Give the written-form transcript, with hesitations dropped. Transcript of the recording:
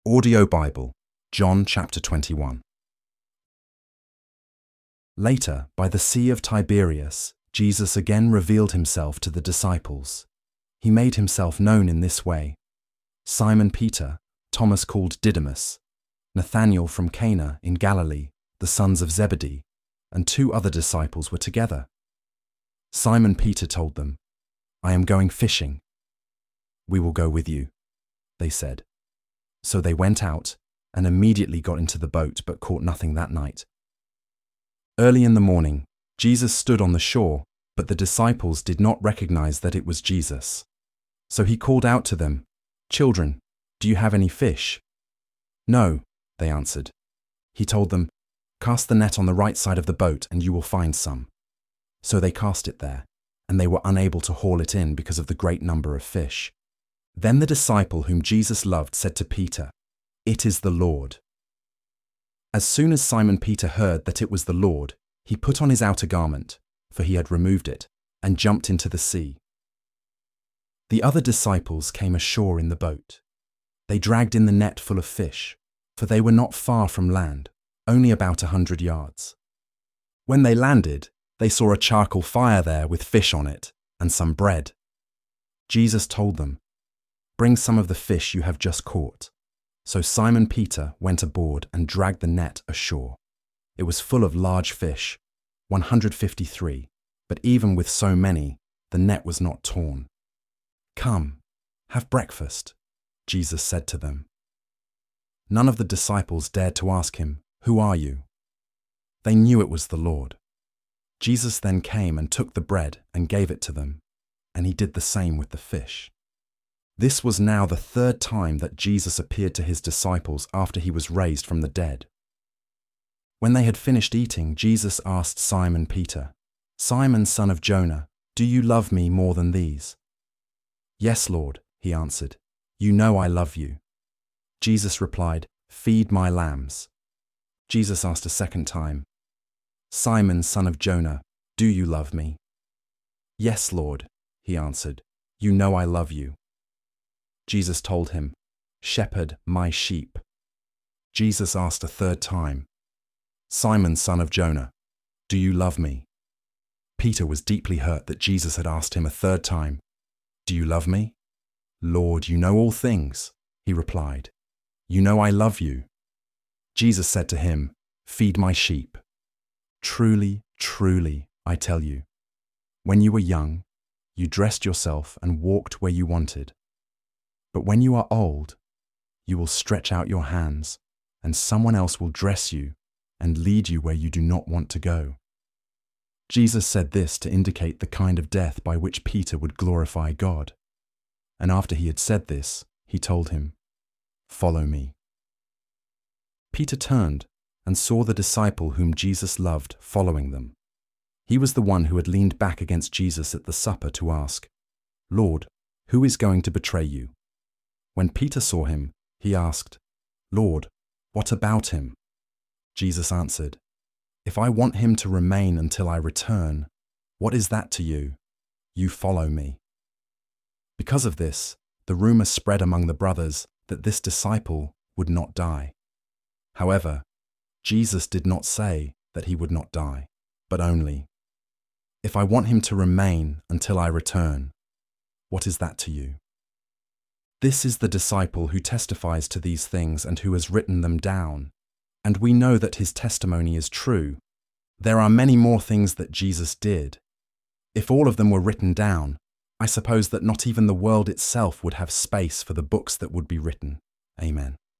Audio Bible, John chapter 21. Later, by the Sea of Tiberias, Jesus again revealed himself to the disciples. He made himself known in this way. Simon Peter, Thomas called Didymus, Nathanael from Cana in Galilee, the sons of Zebedee, and 2 other disciples were together. Simon Peter told them, "I am going fishing." "We will go with you," they said. So they went out and immediately got into the boat but caught nothing that night. Early in the morning, Jesus stood on the shore, but the disciples did not recognize that it was Jesus. So he called out to them, "Children, do you have any fish?" "No," they answered. He told them, "Cast the net on the right side of the boat and you will find some." So they cast it there, and they were unable to haul it in because of the great number of fish. Then the disciple whom Jesus loved said to Peter, "It is the Lord." As soon as Simon Peter heard that it was the Lord, he put on his outer garment, for he had removed it, and jumped into the sea. The other disciples came ashore in the boat. They dragged in the net full of fish, for they were not far from land, only about 100 yards. When they landed, they saw a charcoal fire there with fish on it, and some bread. Jesus told them, "Bring some of the fish you have just caught." So Simon Peter went aboard and dragged the net ashore. It was full of large fish, 153, but even with so many, the net was not torn. "Come, have breakfast," Jesus said to them. None of the disciples dared to ask him, "Who are you?" They knew it was the Lord. Jesus then came and took the bread and gave it to them, and he did the same with the fish. This was now the 3rd time that Jesus appeared to his disciples after he was raised from the dead. When they had finished eating, Jesus asked Simon Peter, "Simon, son of Jonah, do you love me more than these?" "Yes, Lord," he answered. "You know I love you." Jesus replied, "Feed my lambs." Jesus asked a second time, "Simon, son of Jonah, do you love me?" "Yes, Lord," he answered. "You know I love you." Jesus told him, "Shepherd my sheep." Jesus asked a 3rd time, "Simon, son of Jonah, do you love me?" Peter was deeply hurt that Jesus had asked him a 3rd time, "Do you love me?" "Lord, you know all things," he replied. "You know I love you." Jesus said to him, "Feed my sheep. Truly, truly, I tell you, when you were young, you dressed yourself and walked where you wanted. But when you are old, you will stretch out your hands, and someone else will dress you and lead you where you do not want to go." Jesus said this to indicate the kind of death by which Peter would glorify God. And after he had said this, he told him, "Follow me." Peter turned and saw the disciple whom Jesus loved following them. He was the one who had leaned back against Jesus at the supper to ask, "Lord, who is going to betray you?" When Peter saw him, he asked, "Lord, what about him?" Jesus answered, "If I want him to remain until I return, what is that to you? You follow me." Because of this, the rumor spread among the brothers that this disciple would not die. However, Jesus did not say that he would not die, but only, "If I want him to remain until I return, what is that to you?" This is the disciple who testifies to these things and who has written them down, and we know that his testimony is true. There are many more things that Jesus did. If all of them were written down, I suppose that not even the world itself would have space for the books that would be written. Amen.